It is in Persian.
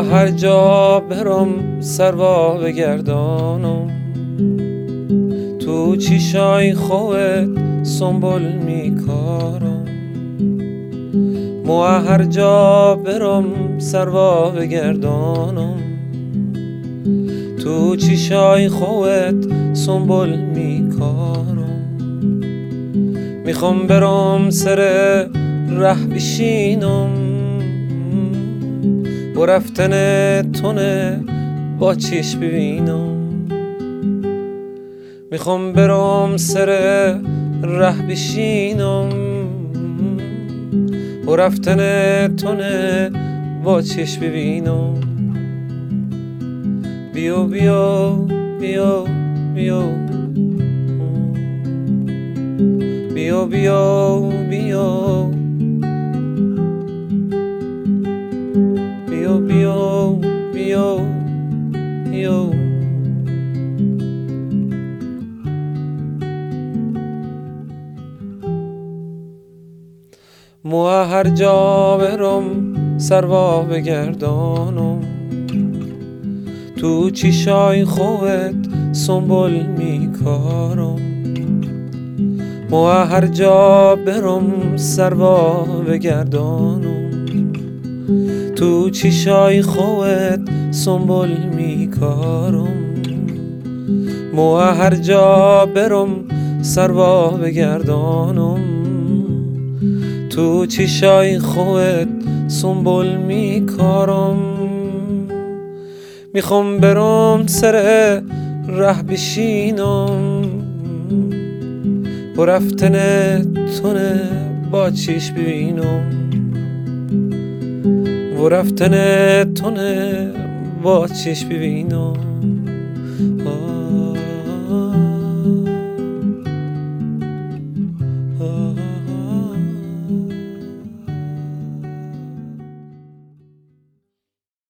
هر جا برم سروا بگردانم، تو چیشای خوت سنبول میکارم. هر جا برم سروا بگردانم، تو چیشای خوت سنبول میکارم. میخوام برم سر ره بشینم، و رفتن تونه با چشم ببینم. میخوام برم سر ره بشینم، و رفتن تونه با چشم ببینم. بیا بیا بیا بیا بیا بیا بیا بیا بیا بیا بیا. هر جا برم سروا بگردانم، تو چیشای خوت سنبول میکارم. هر جا برم سروا بگردانم، تو چیشای خوت سنبول میکارم. هر جا برم سروا بگردانم، تو چیشای خوت سنبول میکارم. میخوام برم سر ره بشینم، و رفتن تونه با چشم ببینم. و رفتن تونه با چشم ببینم.